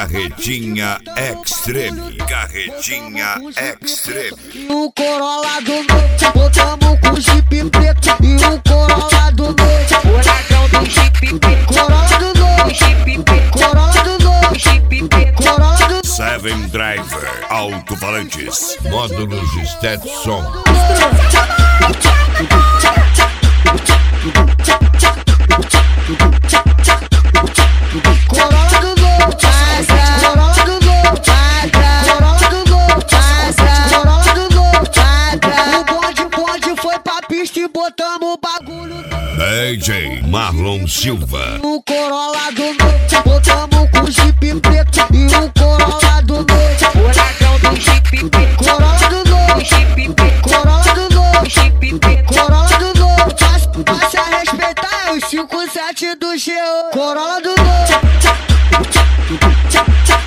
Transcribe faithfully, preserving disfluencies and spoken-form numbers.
Carretinha Extreme, Carretinha Extreme. E o Corolla do noite, botamos com Jeep preto. E o Corolla do noite, Furacão do Jeep preto. Corolla do noite, Jeep preto. Corolla do noite, Jeep preto. Corolla do Seven Driver, alto-falantes, módulos Stetson. Corolla do noite, Corolla do noite, Corolla do noite, Corolla do noite. O bonde, bonde foi pra pista e botamos o bagulho. D J Marlon Silva. O Corolla do noite, botamos com Jeep preto. E o Corolla do noite, Furacão do Jeep preto. Corolla do noite, Jeep preto. Corolla do noite, Jeep preto. Corolla do noite. Passa a respeitar os cinco sete do G O. Corolla do noite.